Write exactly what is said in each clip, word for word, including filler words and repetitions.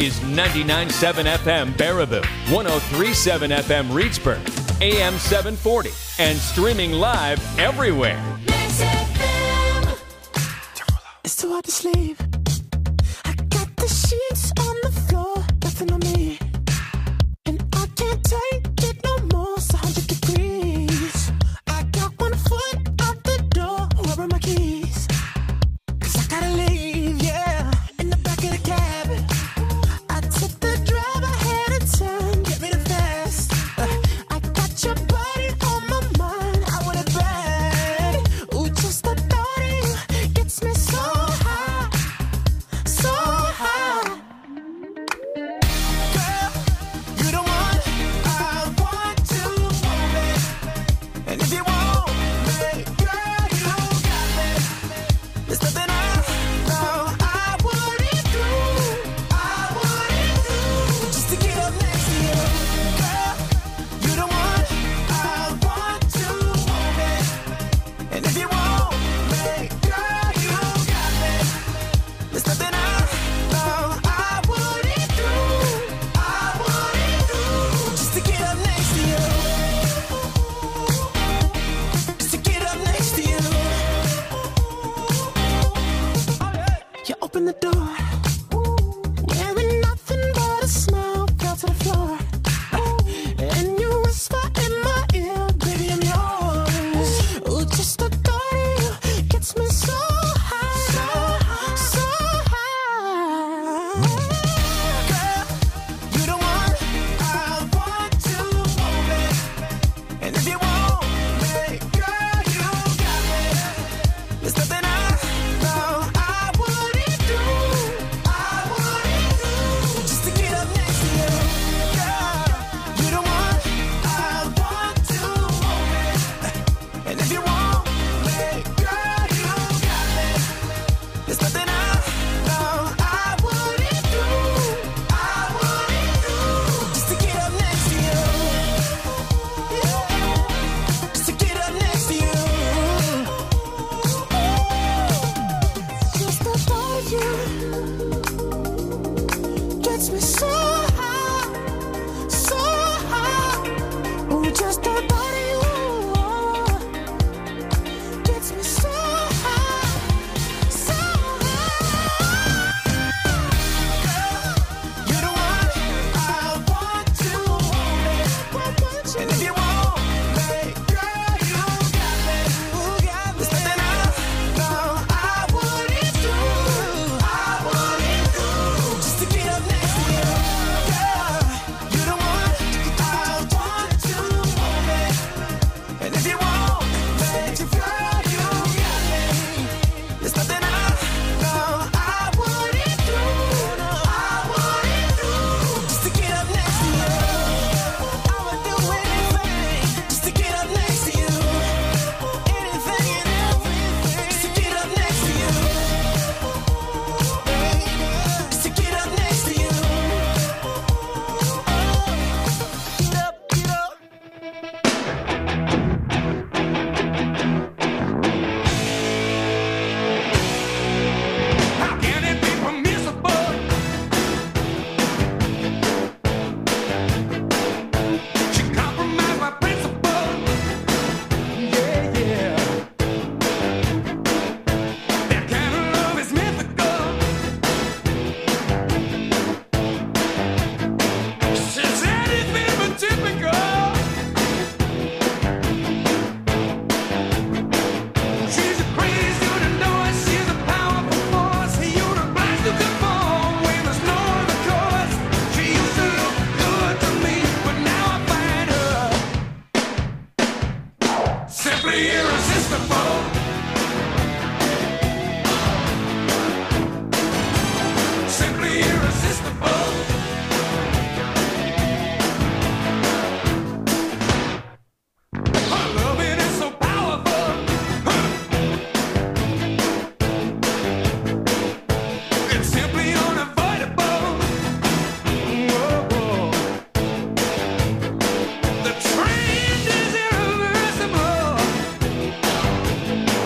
is ninety-nine point seven F M Baraboo, one oh three point seven F M Reedsburg, A M seven forty, and streaming live everywhere. It's too hard to sleep. I got the sheets on the floor, nothing on me. And I can't take it no more, it's one hundred degrees. I got one foot out the door, where are my keys? Cause I gotta leave, yeah. In the back of the cab, I took the drive, I had a turn, get me the fast. uh, I got your body on my mind, I want it bad. Ooh, just the thought of you gets me so high, so high. Girl, you the one I want to hold me. And if you want me, girl, you got me. There's nothing I know I wouldn't do, I wouldn't do, just to get up next to you. Girl, you the one I want to hold me. And if you want me, girl, you got me. There's nothing I know I wouldn't do, I wouldn't do, just to get up next to you. Just to get up next to you. You open the door, wearing nothing but a smile, fell to the floor. And you whisper in my ear, baby, I'm yours. Ooh, just the thought of you gets me so high, so high, so high. Girl, you the one I want to hold me. And if you want me, girl, you got me. There's nothing I know I wouldn't do, I wouldn't do, just to get up next to you. Girl, you the one I want to hold me. And if you want me, girl, you got me. There's nothing I know I wouldn't do, I wouldn't do, just to get up next to you. Yeah, just to get up next to you. Just the thought of you gets me so high, so high. Ooh, just the thought of you gets me so high, so high. Girl, you the one I want to hold me. And if you want me, girl, you got me. There's nothing I know I wouldn't do, I wouldn't do, just to get up next to you. Girl, you the one I want to hold me. And if you want me, girl, you got me. There's nothing I know I wouldn't do, I wouldn't do, just to get up next to you. I would do anything just to get up next to you. Anything and everything just to get up next to you. Just to get up next to you. Get up, get up. How can it be permissible? She compromised my principle. Yeah, yeah. That kind of love is mythical. She's anything but typical. She's a crazy universe. She's a powerful force. A universe to conform when there's no other course. She used to look good to me, but now I find her simply irresistible. Simply irresistible. Her loving is so powerful. It's simply unavoidable. Whoa. The trend is irreversible.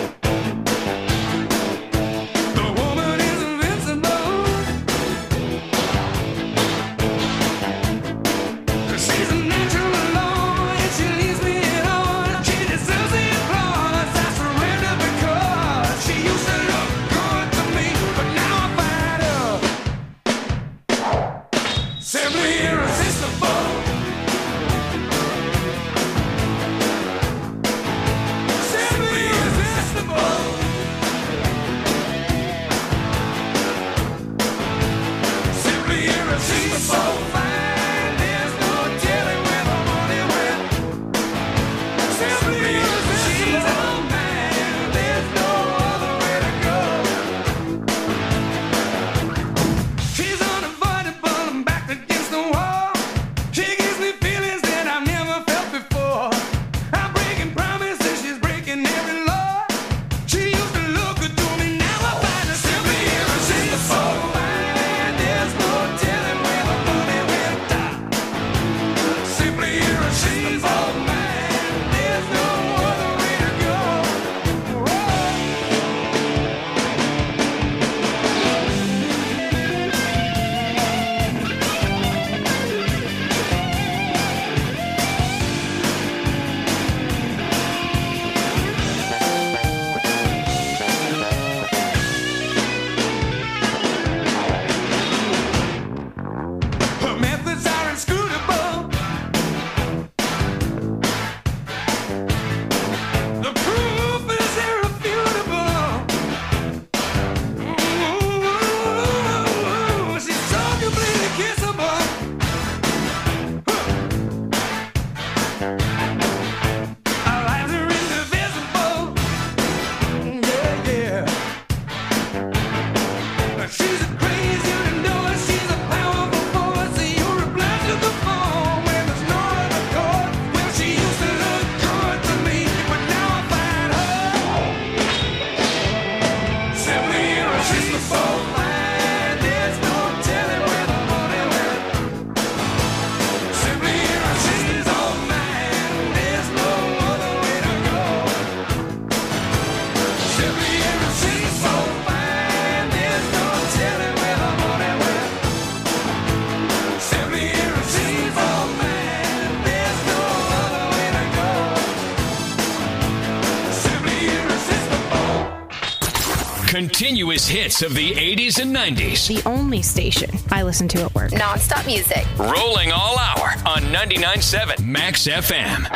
Continuous hits of the eighties and nineties. The only station I listen to at work. Non-stop music. Rolling all hour on ninety-nine point seven Max F M.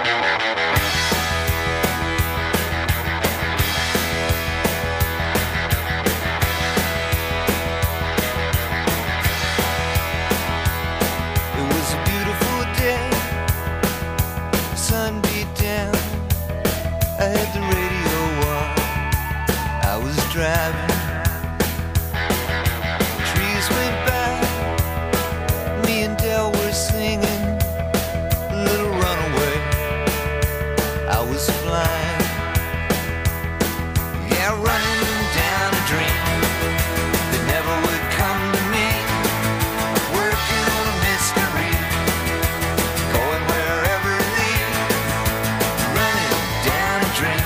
It was a beautiful day. Sun beat down. I had the radio on. I was driving. Trees went by. Me and Del were singing Little Runaway. I was flying. Yeah, running down a dream that never would come to me. Working on a mystery. Going wherever it leads. Running down a dream.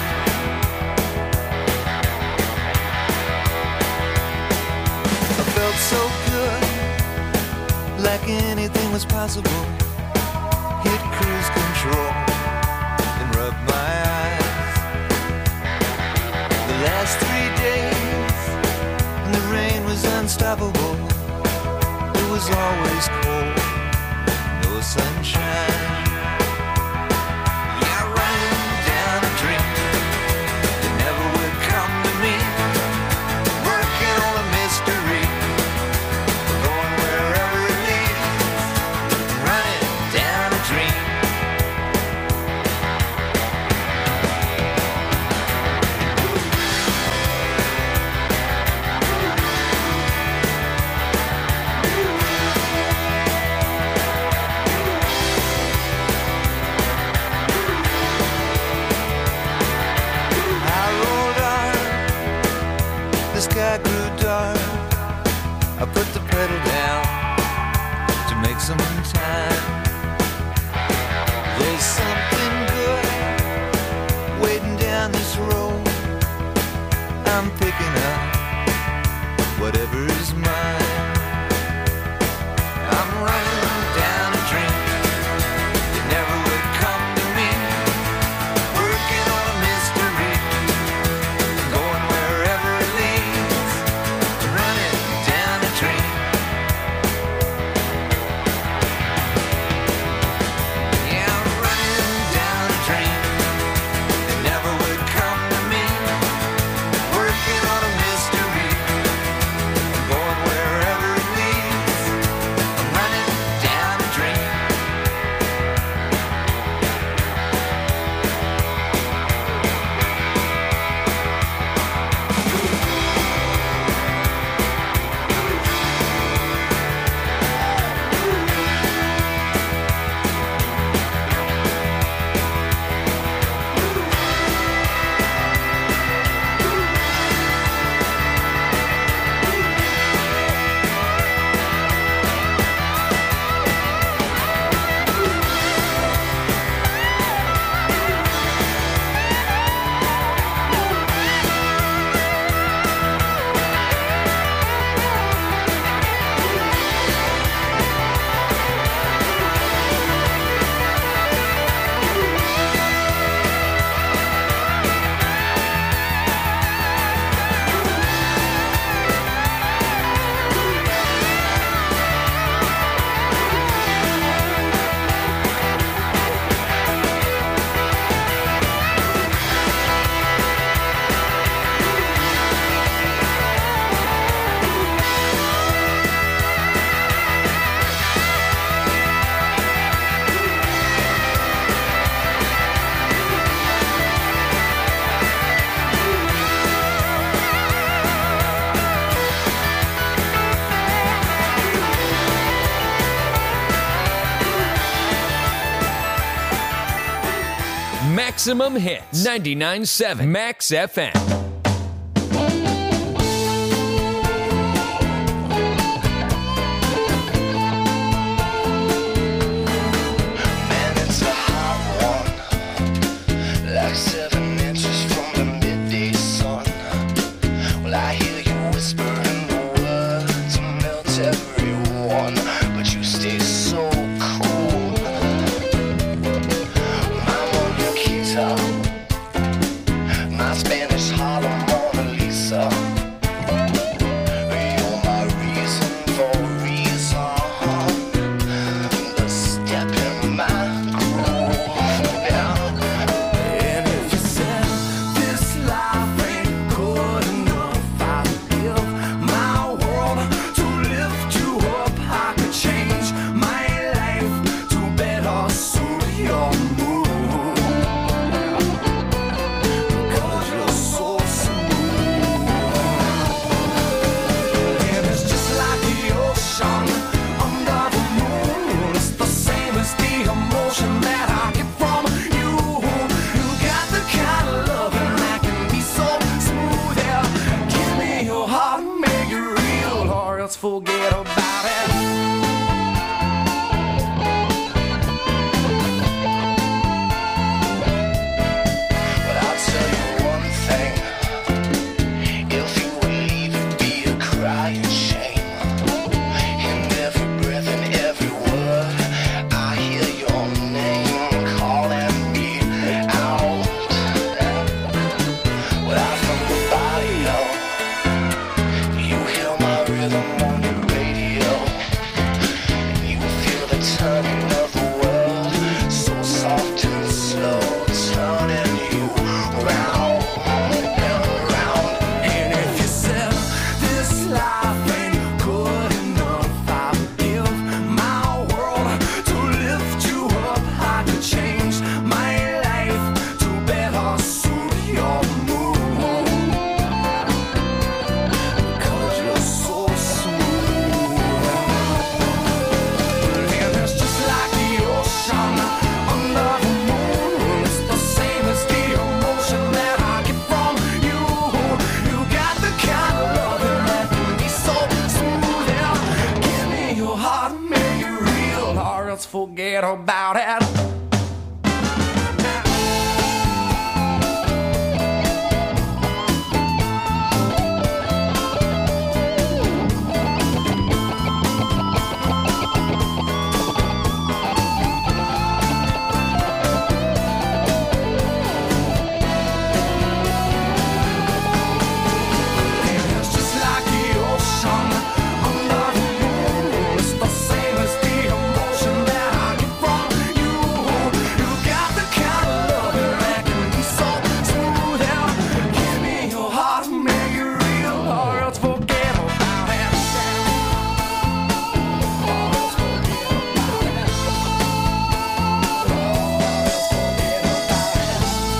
I felt so good, like anything was possible. Hit cruise control and rub my eyes. The last three days, and the rain was unstoppable. It was always cold, no sunshine. Yeah, running down a dream that never would come to me. Working on a mystery, going wherever it leads. Running down a dream. I rolled on, the sky grew dark. I put the pedal down to make some time. There's something good waiting down this road. I'm picking up whatever's mine. I'm running down a dream that never would come to me. Working on a mystery, going wherever it leads. Running down a dream. Yeah, I'm running down a dream that never would come to me. Working on a mystery, going wherever it leads. I'm running down a dream. Maximum hits. ninety-nine point seven Max F M. Man, it's a hot one, like seven inches from the midday sun. Well, I hear you whispering the words to melt everyone, but you stay so cool. My Monica guitar, my Spanish heart. forget about it. But I'll tell you one thing. If you would leave, it'd be a crying shame. In every breath and every word, I hear your name calling me out. Without from the body, no. You hear my rhythm on your radio. And you feel the turning of the world. So soft and slow, turning you round and round. And if you said this life ain't good enough, I'd give my world to lift you up. I could change my life to better suit your mood. Cause you're so smooth. And it's just like the ocean under the moon. It's the same as the emotion that I get from you. You got the kind of loving that can be so smooth. Yeah. Give me your heart, make it real, or else forget about it. And it's just like the ocean under the moon. It's the same as the emotion that I get from you. You got the kind of loving that can be so smooth. Yeah. Give me your heart, make it real, or else forget about it. Or else forget about it. Or else forget about it.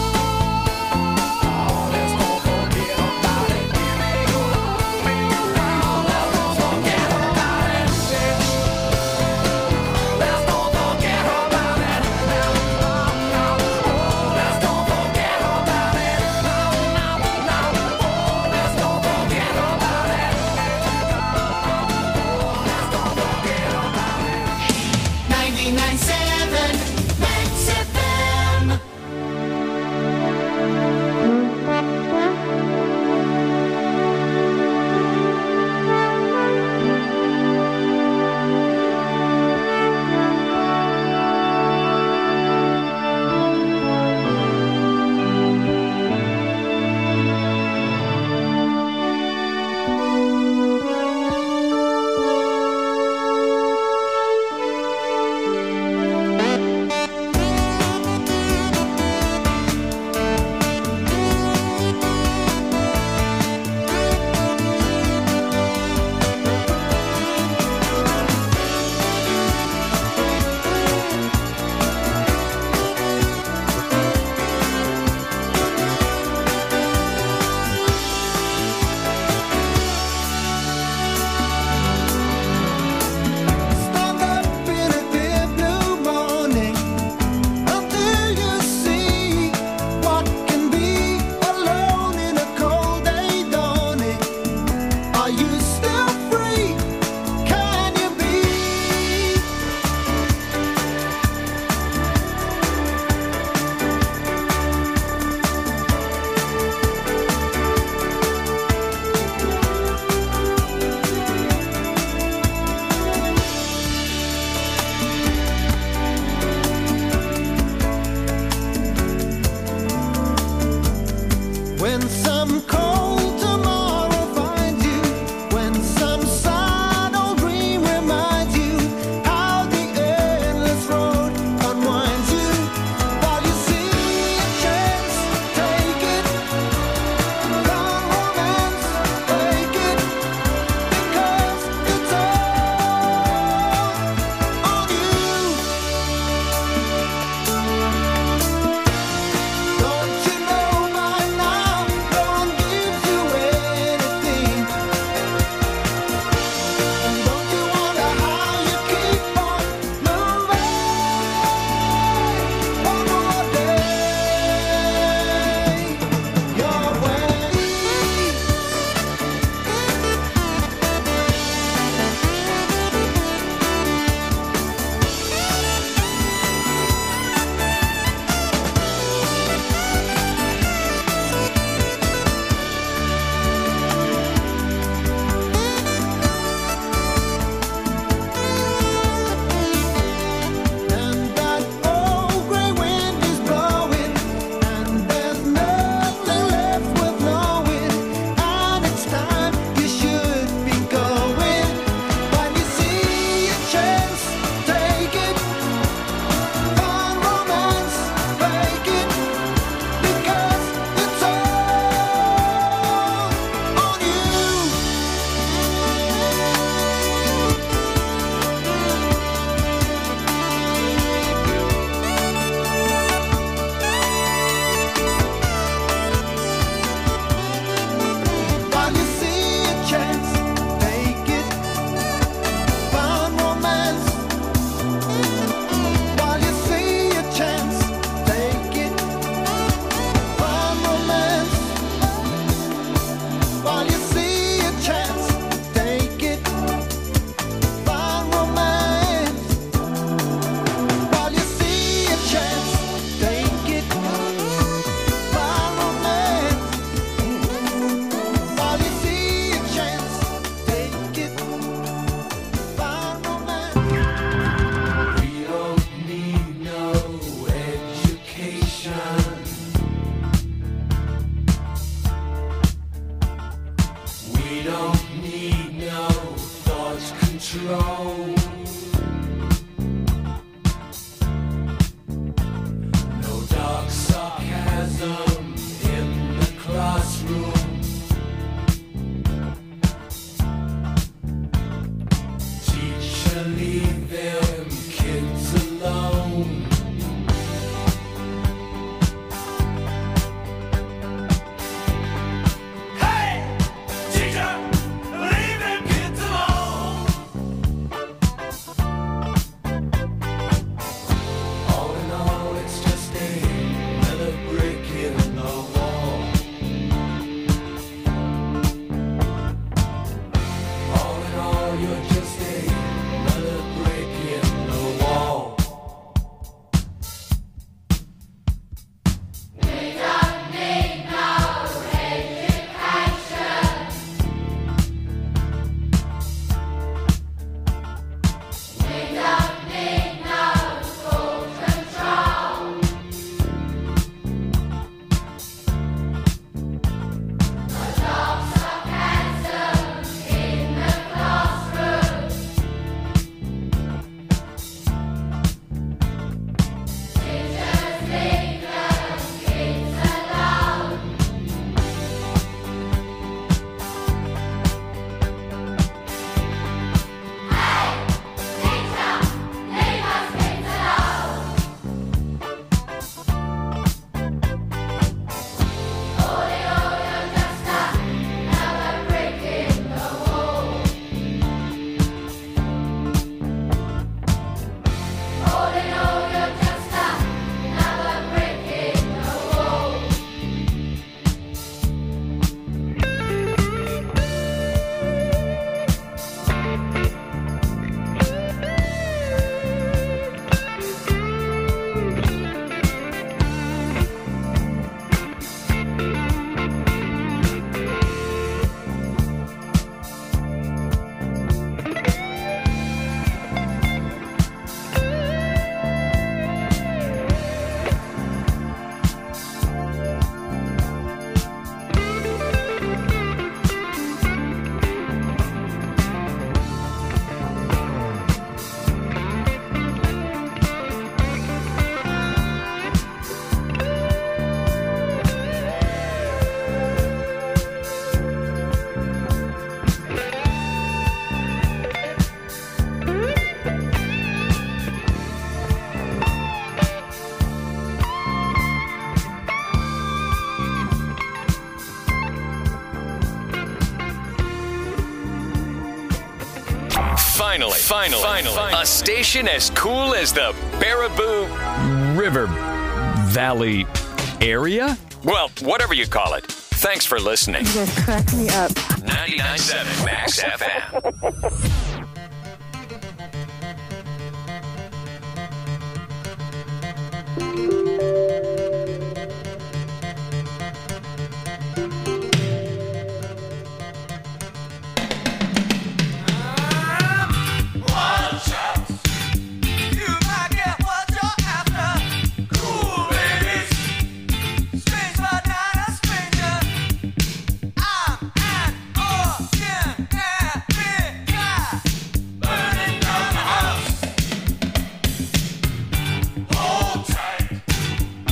Oh, let's don't forget about it. Give me your heart, make it real. Let's don't forget about it. Let's don't forget about it. No, no, no. Oh, let's don't forget about it. No, no, no. Oh, let's don't forget about it. Oh, let's don't forget about it. ninety-nine point seven Max F M. Stand up in a clear blue morning until you see what can be alone in a cold day dawning. Are you still free? Can you be? When some cold tomorrow finds you, when some sad old dream reminds you how the endless road unwinds you, while you see a chance, take it. Come romance, take it, because it's all on you. Don't you know by now? Don't give We don't need no thought control. No dark sarcasm in the classroom. Teacher, leave them kids alone. Hey, teacher, leave them kids alone. All in all, it's just another brick in the wall. All in all, you're just another brick in the wall. Finally, finally, finally, a station as cool as the Baraboo River Valley area? Well, whatever you call it. Thanks for listening. You guys crack me up. ninety-nine point seven Max F M. Watch out! You might get what you're after. Cool ladies, strange but not a stranger. I'm an ordinary guy, burning down the house. Hold tight.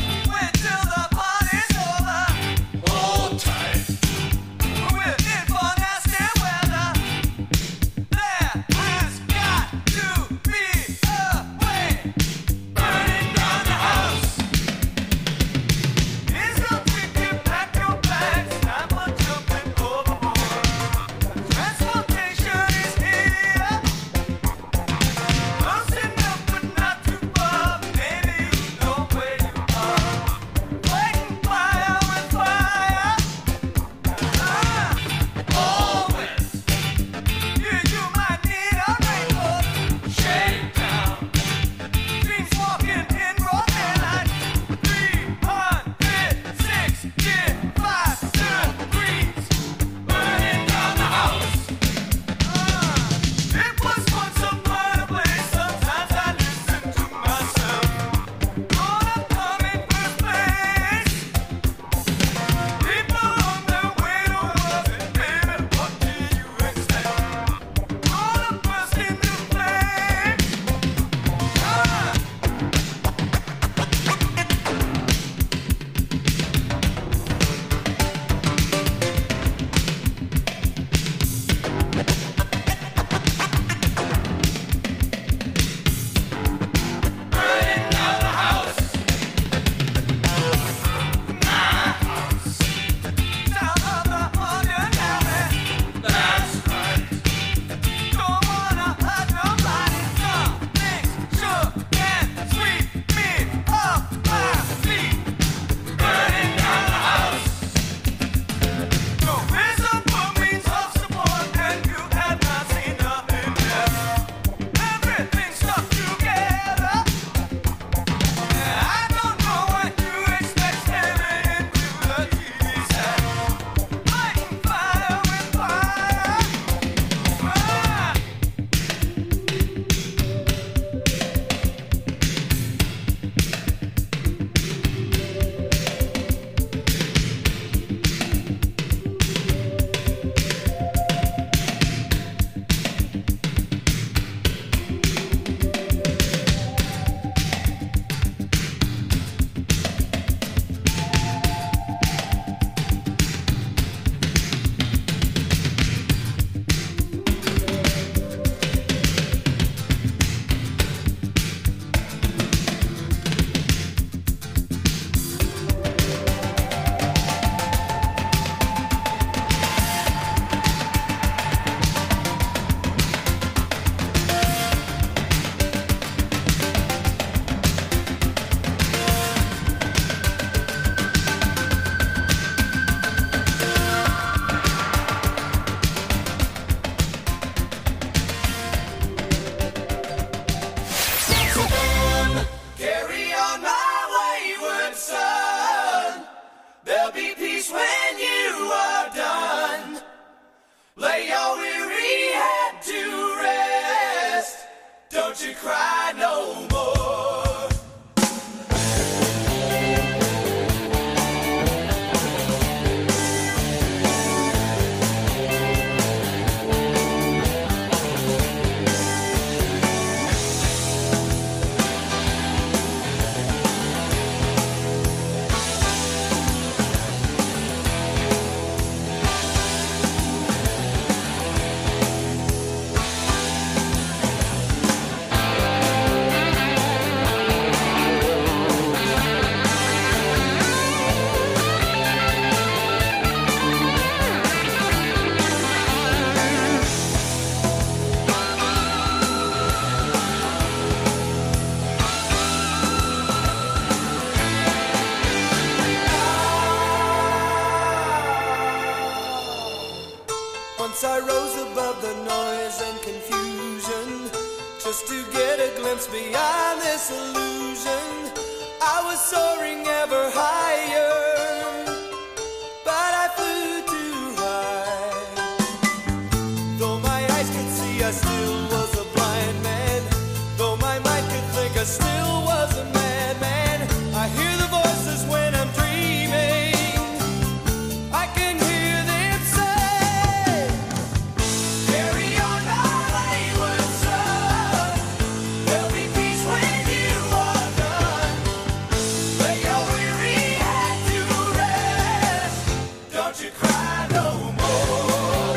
Once I rose above the noise and confusion, just to get a glimpse beyond this illusion. I was soaring ever higher, but I flew too high. Though my eyes could see, I still was a blind man. Though my mind could think, I still was a madman. I hear the voices when I'm dreaming. I can hear them say, carry on my wayward son. There'll be peace when you are done. Lay your weary head to rest. Don't you cry no more.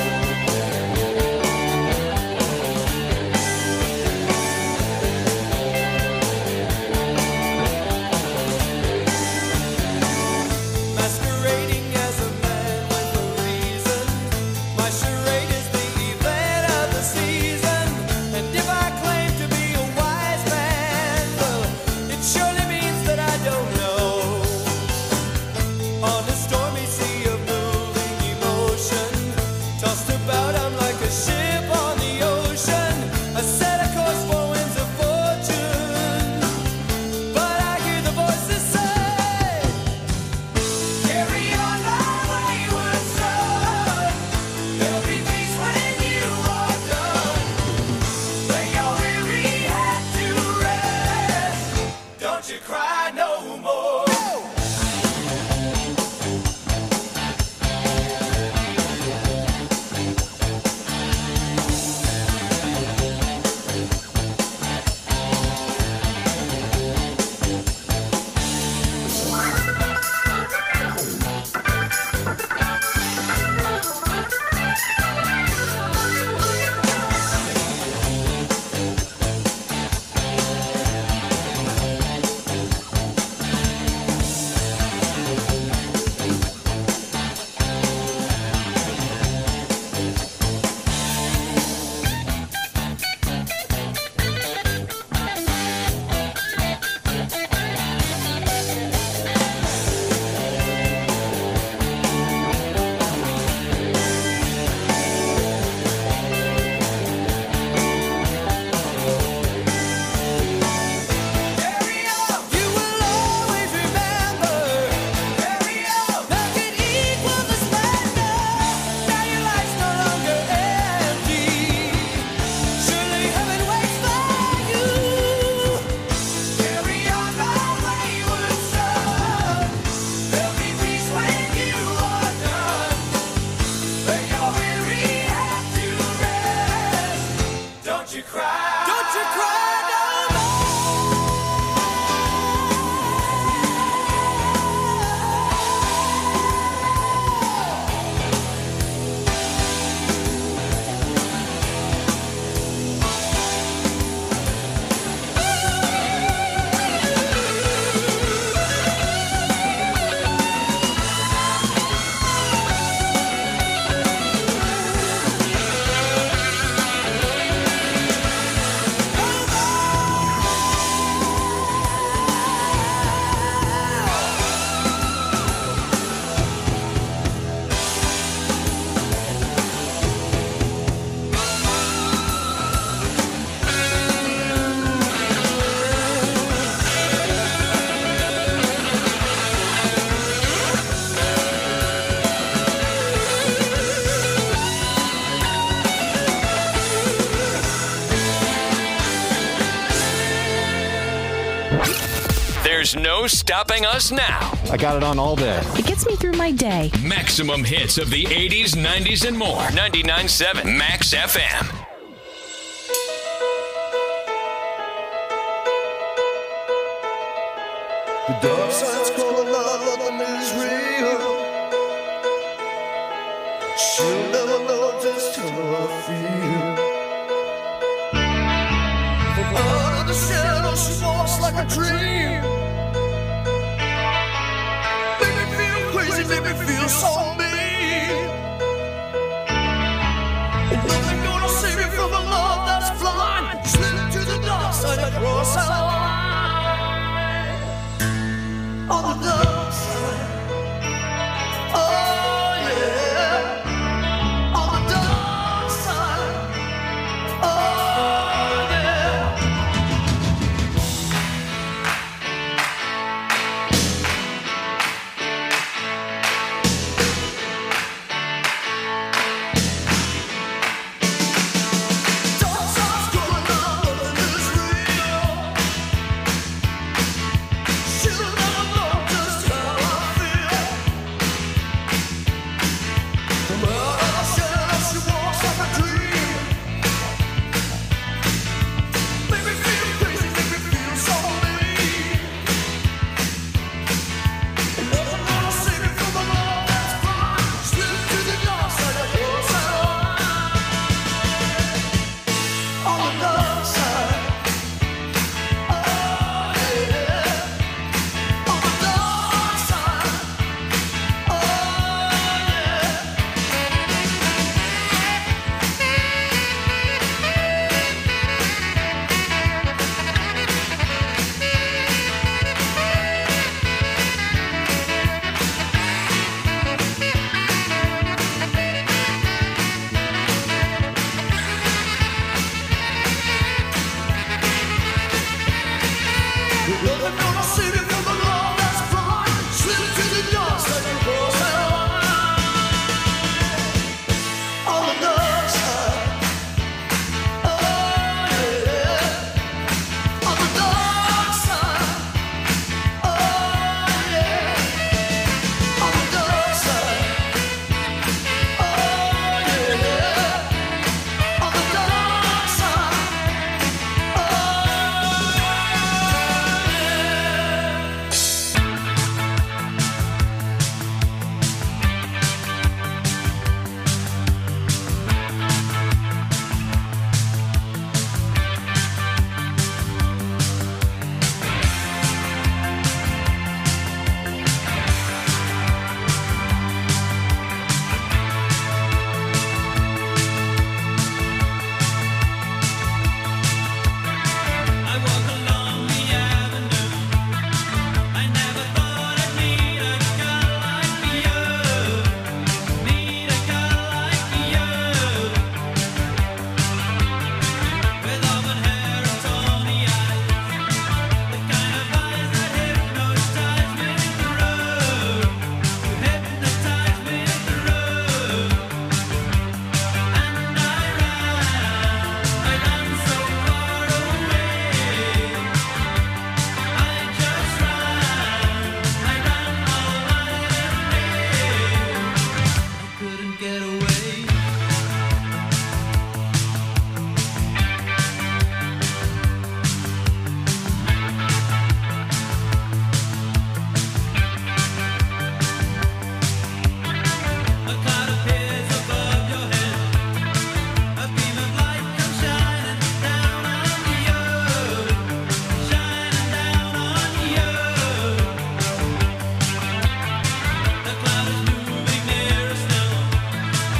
Masquerading as a man with a reason. My charade is the event of the season. And if I claim to be a wise man, well, it surely means that I don't know. On a stormy sea of moving emotion, tossed about, I'm like a ship on the ocean. I set a course for winds of fortune, but I hear the voices say, carry on my wayward son. There'll be peace when you are done. Lay your weary head to rest. Don't you cry no more. Carry on, you will always remember. Carry on, nothing equals the splendor. Now your life's no longer empty. Surely heaven waits for you. Carry on, my wayward son. There'll be peace when you are done. Lay your weary head to rest. Don't you cry. Don't you cry no There's no stopping us now. I got it on all day. It gets me through my day. Maximum hits of the eighties, nineties, and more. ninety-nine point seven Max F M. The dark side's calling out, nothing is real. She'll never know just how I feel. From out of the shadows, she walks like a dream. Make me feel crazy, make me feel so mean. Nothing gonna save me from a love that's blind. Slip to the dark side, across our line. On the dark side, oh yeah, on the dark get away. A cloud appears above your head. A beam of light comes shining down on you, shining down on you. The cloud is moving nearer still.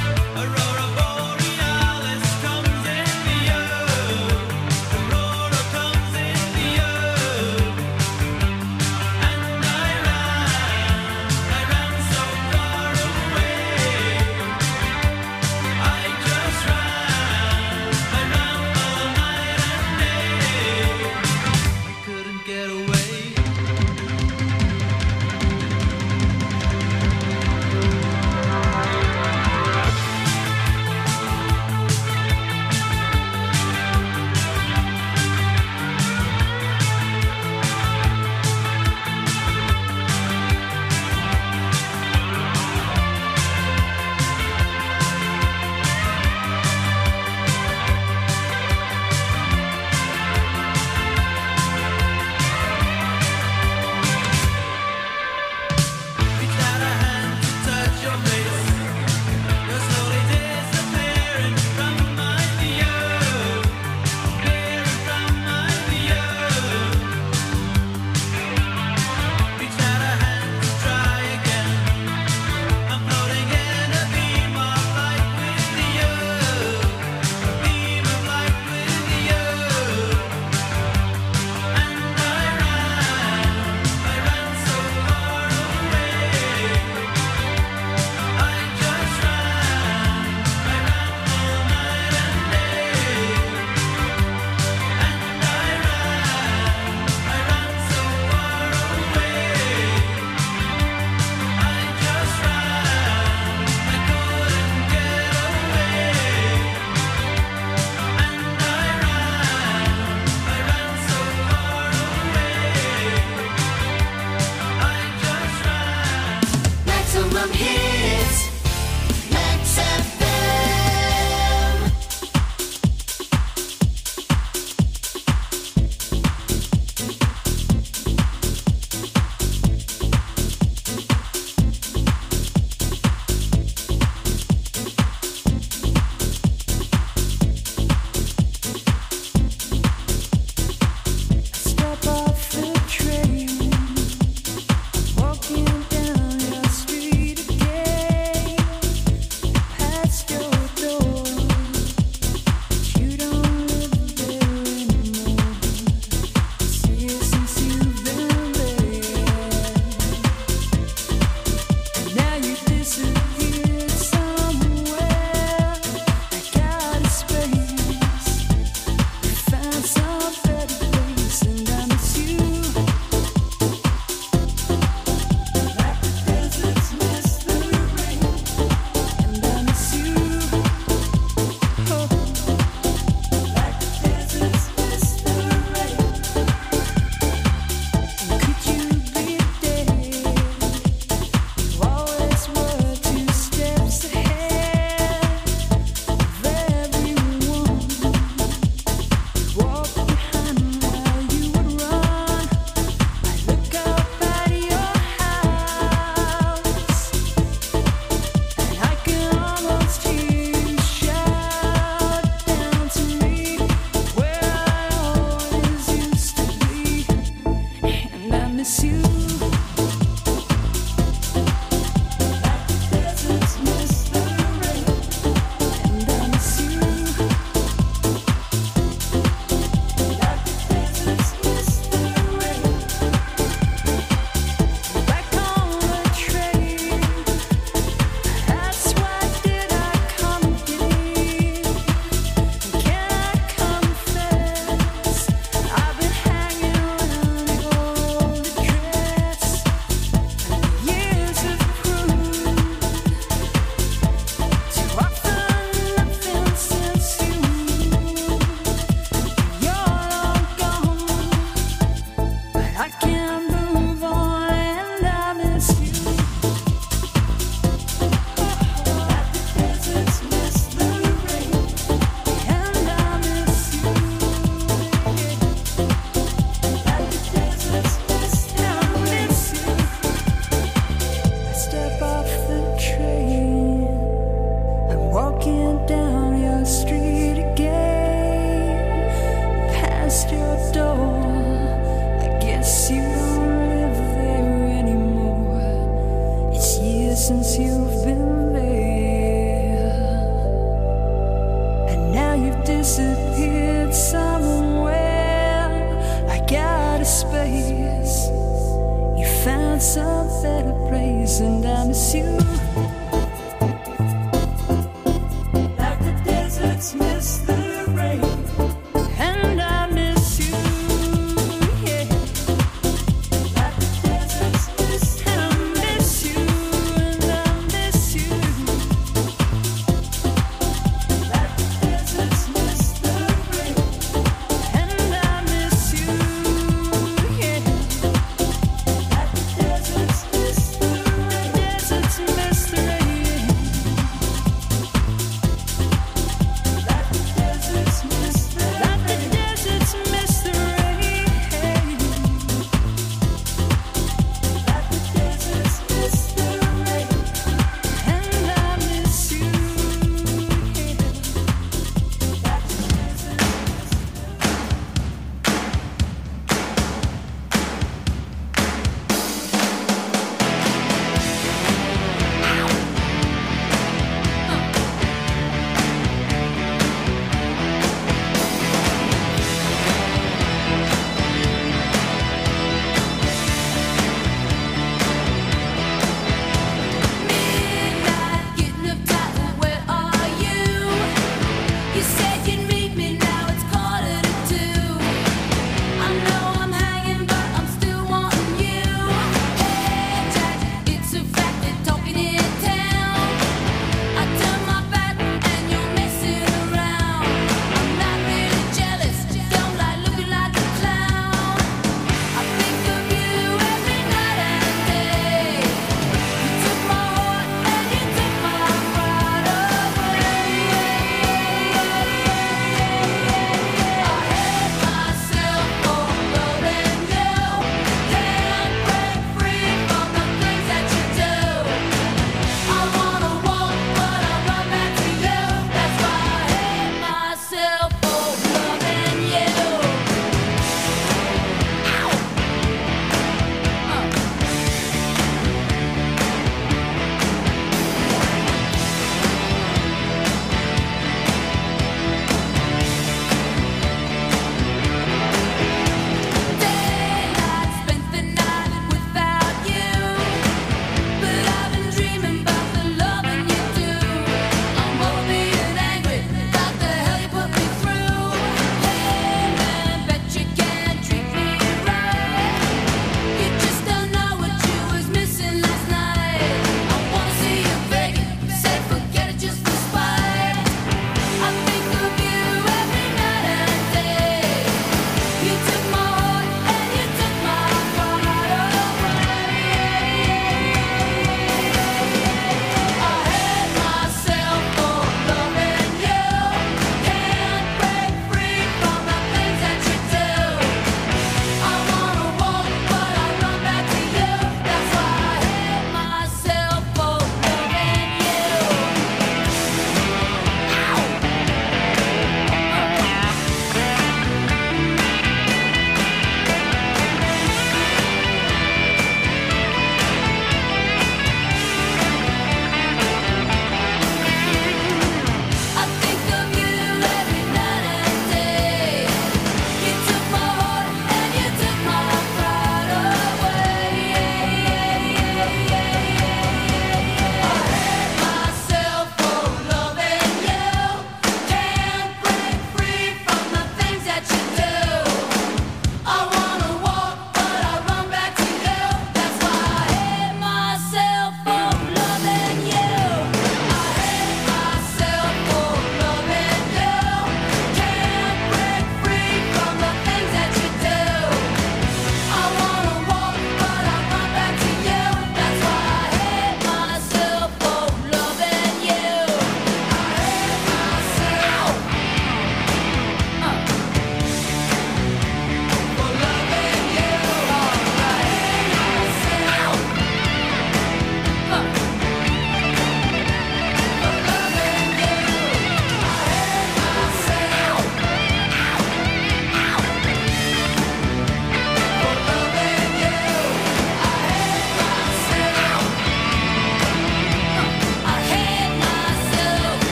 since you've been there, and now you've disappeared somewhere. I got a space, you found some better place, and I miss you. Like the deserts miss the rain, and I miss you, yeah. Like the deserts miss, and I miss you, and I miss you. Like the deserts miss the rain, and I miss you, yeah. Like the deserts miss the rain, deserts miss the rain.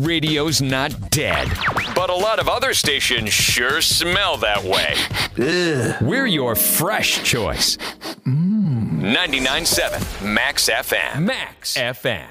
radio's not dead, but a lot of other stations sure smell that way. Ugh. We're your fresh choice. Mm. ninety-nine point seven Max F M. Max F M.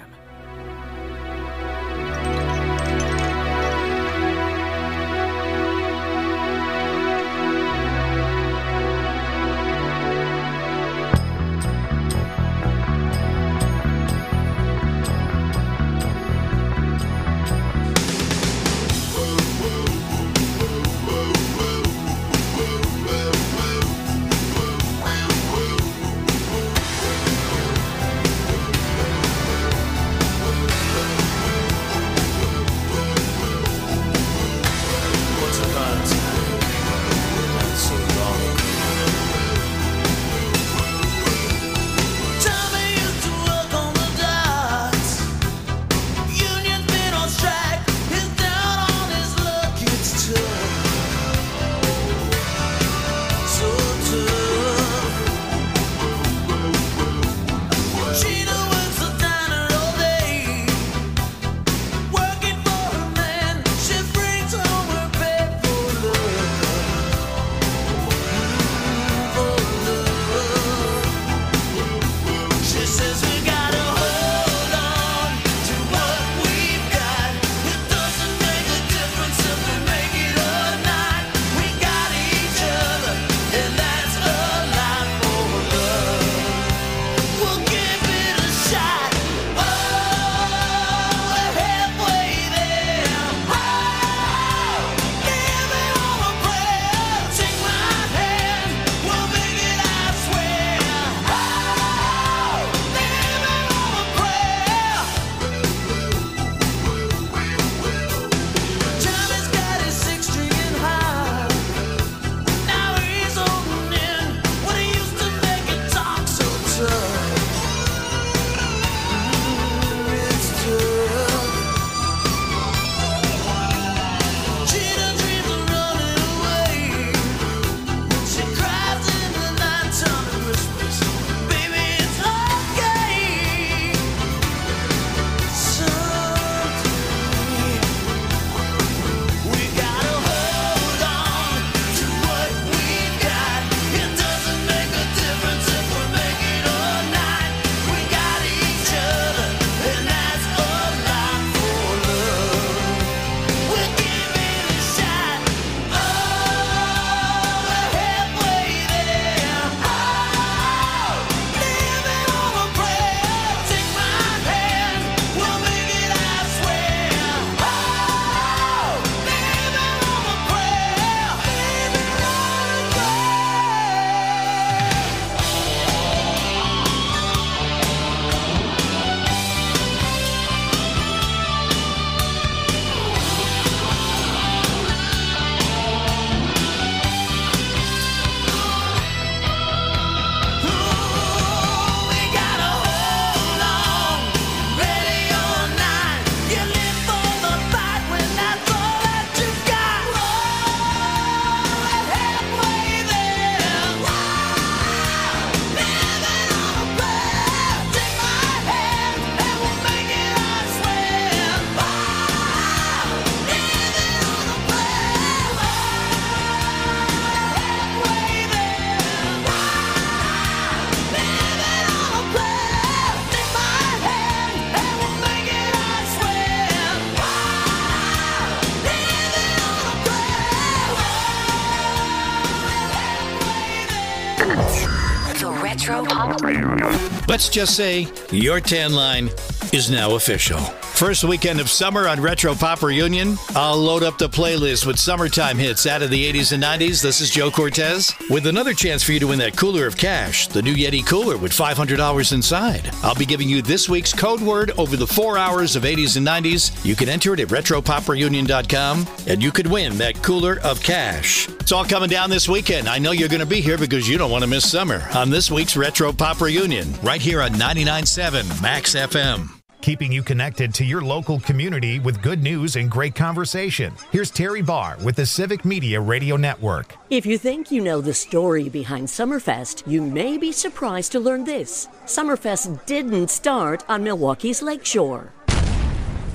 Retro Pop Reunion. Let's just say your tan line is now official. First weekend of summer on Retro Pop Reunion, I'll load up the playlist with summertime hits out of the eighties and nineties. This is Joe Cortez with another chance for you to win that cooler of cash, the new Yeti cooler with five hundred dollars inside. I'll be giving you this week's code word over the four hours of eighties and nineties. You can enter it at retro pop reunion dot com, and you could win that cooler of cash. It's all coming down this weekend. I know you're going to be here because you don't want to miss summer on this week's Retro Pop Reunion, right here on ninety-nine point seven Max F M. Keeping you connected to your local community with good news and great conversation. Here's Terry Barr with the Civic Media Radio Network. If you think you know the story behind Summerfest, you may be surprised to learn this. Summerfest didn't start on Milwaukee's lakeshore.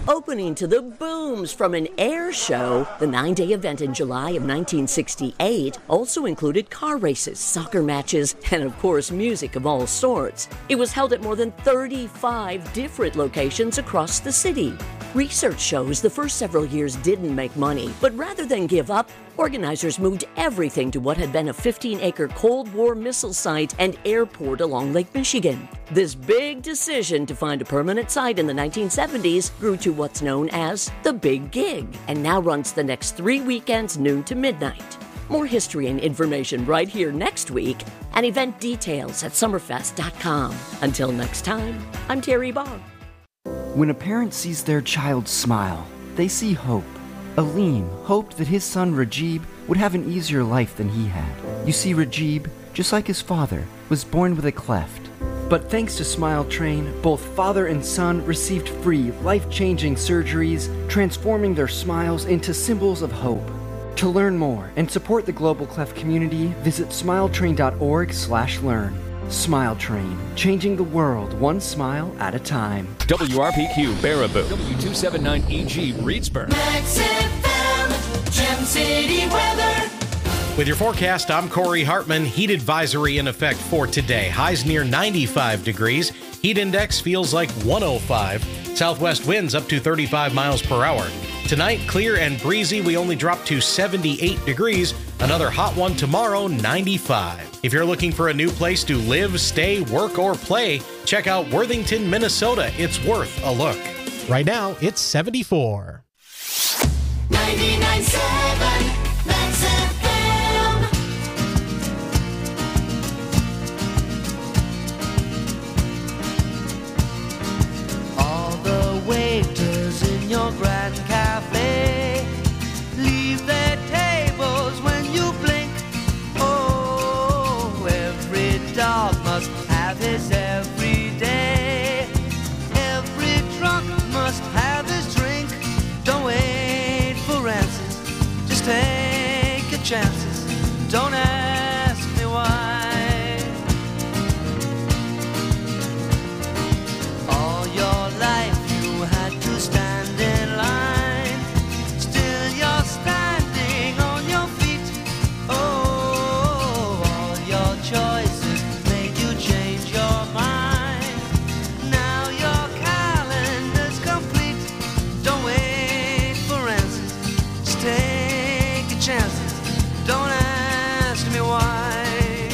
Opening to the booms from an air show, the nine-day event in July of nineteen sixty-eight also included car races, soccer matches, and of course music of all sorts. It was held at more than thirty-five different locations across the city. Research shows the first several years didn't make money, but rather than give up, organizers moved everything to what had been a fifteen-acre Cold War missile site and airport along Lake Michigan. This big decision to find a permanent site in the nineteen seventies grew to what's known as the Big Gig, and now runs the next three weekends noon to midnight. More history and information right here next week, and event details at summerfest dot com. Until next time, I'm Terry Barr. When a parent sees their child smile, they see hope. Aleem hoped that his son Rajib would have an easier life than he had. You see, Rajib, just like his father, was born with a cleft. But thanks to Smile Train, both father and son received free, life-changing surgeries, transforming their smiles into symbols of hope. To learn more and support the Global Cleft community, visit smiletrain dot org slash learn. Smile Train, changing the world one smile at a time. W R P Q Baraboo, W two seventy-nine E G Reedsburg. Max F M, Gem City weather. With your forecast, I'm Corey Hartman. Heat advisory in effect for today. Highs near ninety-five degrees. Heat index feels like one oh five. Southwest winds up to thirty-five miles per hour. Tonight, clear and breezy. We only drop to seventy-eight degrees. Another hot one tomorrow, ninety-five. If you're looking for a new place to live, stay, work, or play, check out Worthington, Minnesota. It's worth a look. Right now, it's seventy-four. ninety-nine point seven Max F M. All the waiters in your grand cafe leave their tables when you blink. Oh, every dog must have his every day. Every drunk must have his drink. Don't wait for answers, just take your chances. Don't ask me why. All your life you had to stand in line. Still you're standing on your feet. Oh, all your choices made you change your mind. Now your calendar's complete. Don't wait for answers, just take your chances. Don't ask me why.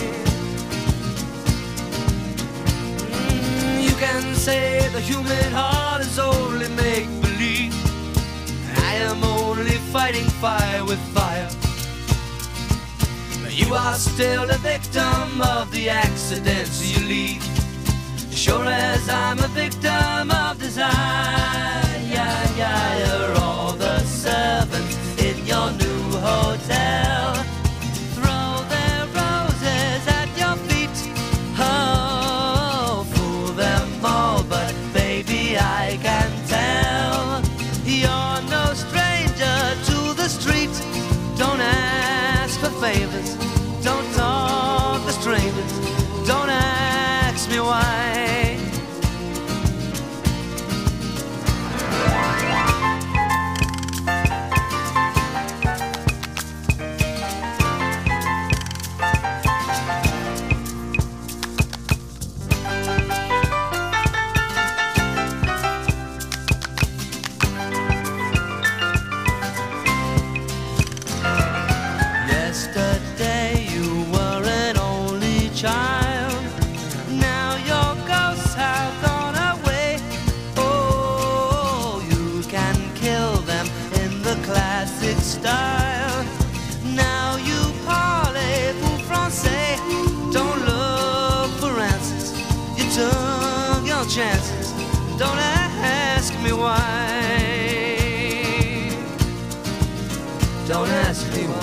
Mm, you can say the human heart is only make-believe. I am only fighting fire with fire. You are still the victim of the accidents you leave. Sure as I'm a victim of desire. Yeah, yeah, you're all the servants in your new hotel. Throw their roses at your feet. Oh, fool them all, but baby, I can tell. You're no stranger to the street. Don't ask for favors. Don't talk to strangers. Don't ask me why. Yesterday you were an only child. Now your ghosts have gone away. Oh, you can kill them in the classic style. Now you parlez-vous français. Don't look for answers. You took your chances. Don't ask me why. Don't ask me why.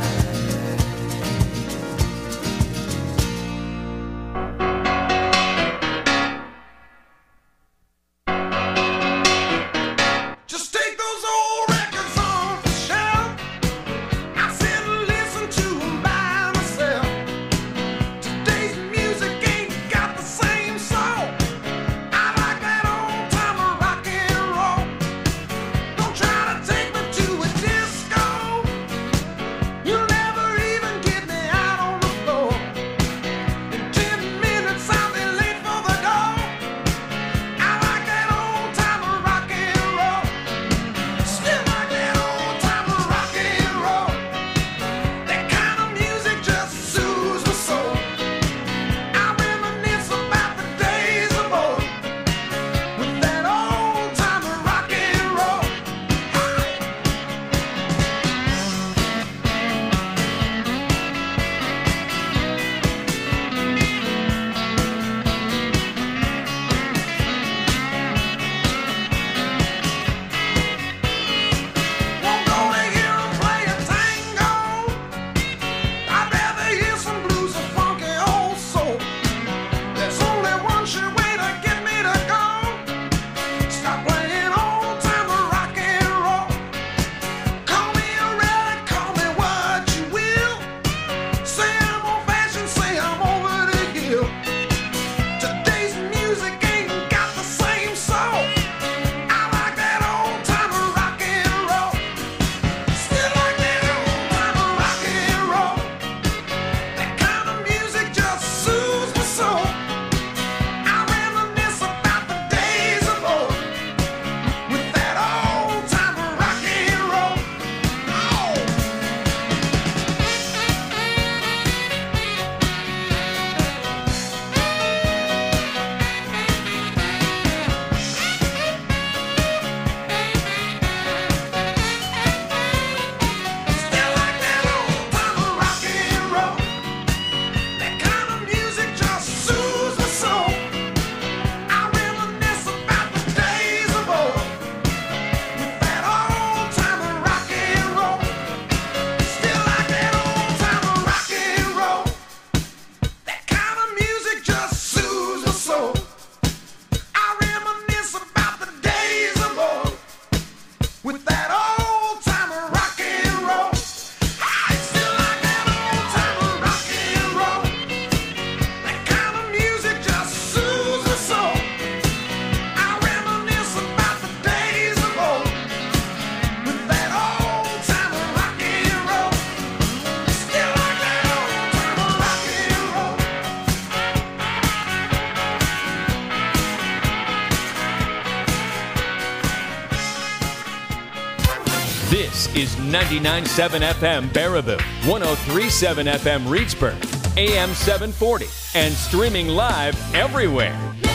Just take those old records off the shelf. I sit and listen to 'em by myself. Today's music ain't got the same soul. I like that old time rock and roll. is ninety-nine point seven F M Baraboo, one oh three point seven F M Reedsburg, A M seven forty, and streaming live everywhere.